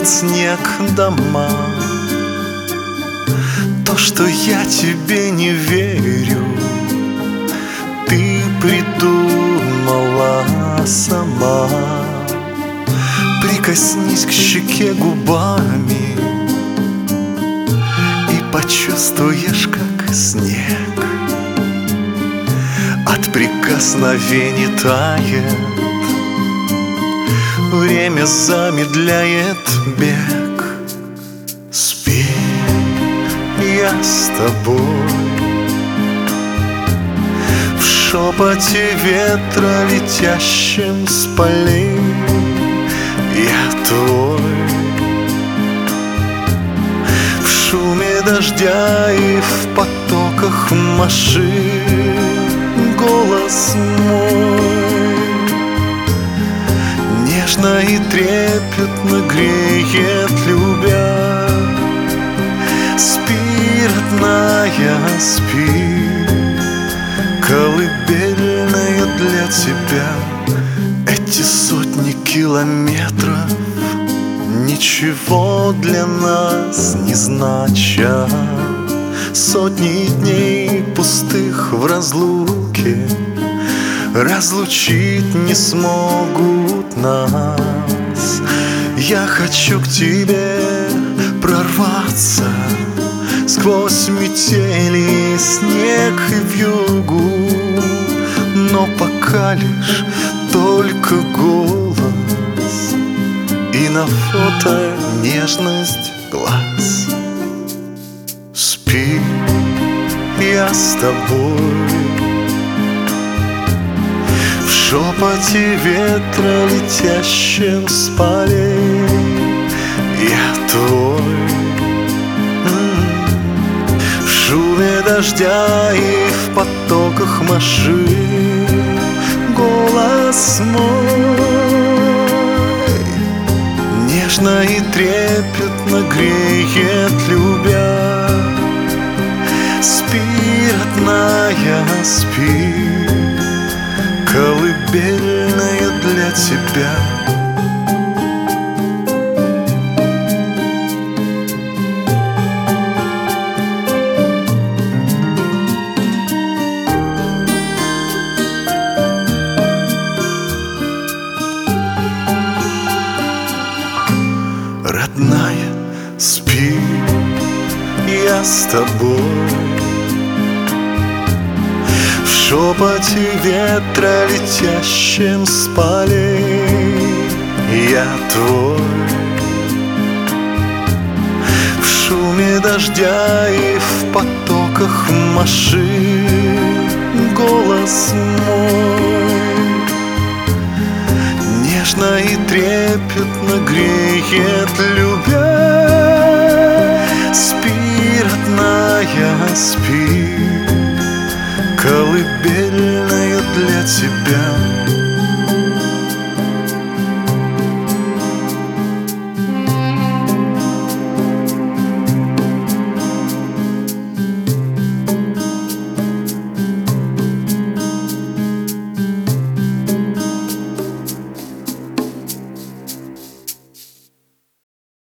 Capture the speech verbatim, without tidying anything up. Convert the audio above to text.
тает снег дома. То, что я тебе не верю, ты придумала сама. Прикоснись к щеке губами и почувствуешь, как снег от прикосновений тает. Время замедляет бег. Спи, я с тобой. В шепоте ветра, летящем с полей, я твой. В шуме дождя и в потоках машин голос мой нежно и трепетно греет, любя. Спи, родная, спи, колыбельная для тебя. Эти сотни километров ничего для нас не значат. Сотни дней пустых в разлуке разлучить не смогут нас. Я хочу к тебе прорваться сквозь метели, снег и вьюгу, но пока лишь только голос и на фото нежность глаз. Спи, я с тобой. В шепоте ветра, летящем с полей, я твой. В шуме дождя и в потоках машин голос мой нежно и трепетно греет, любя. Спи, родная, спи, колыбельная для тебя. Родная, спи, я с тобой. В шепоте ветра, летящем с полей, я твой. В шуме дождя и в потоках машин голос мой нежно и трепетно греет, любя. Спи, родная, спи, колыбельная для тебя.